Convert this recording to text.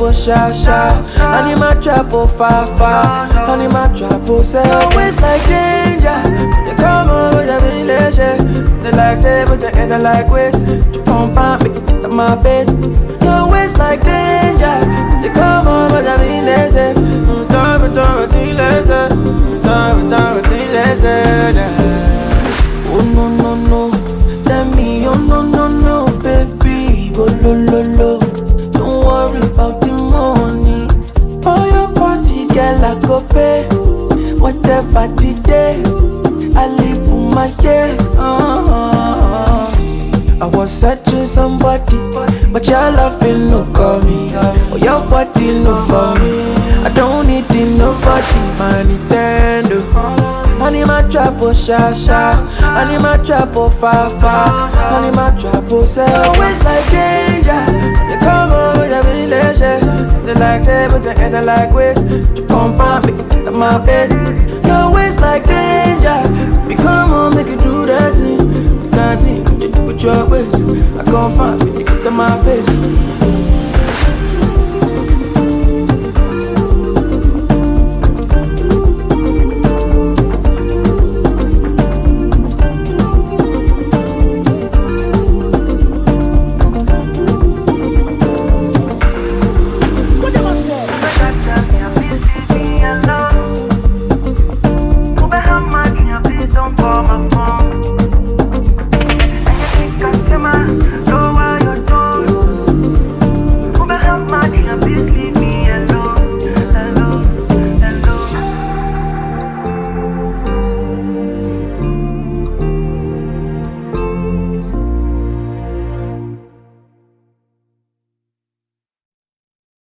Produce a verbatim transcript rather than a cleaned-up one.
oh sha sha. I need my trap oh fa fa. I need my trap oh say. Your waist like danger. They come over your village. They like they but they ain't like waist. You come find me to my face. Your waist like danger. They come over your village. Don't be don't be lazy. Don't be don't be lazy. Oh no no no. Tell me oh no no no baby. Oh lo lo lo. Don't worry about the money. For your body, girl, I go pay. Whatever the day, I live for my day. Uh-huh. I was searching somebody, but your love ain't no for me. Oh, your body no for me. I don't need it, nobody. My Nintendo. I need my trap oh sha sha. I need my trap oh fa fa. I need my trap oh say. Your waist like danger. They come over your village. They like they but they ain't like waist. You come find me to my face. Your waist like danger. We come on make you do that thing. That thing with your waist. I come find me to my face.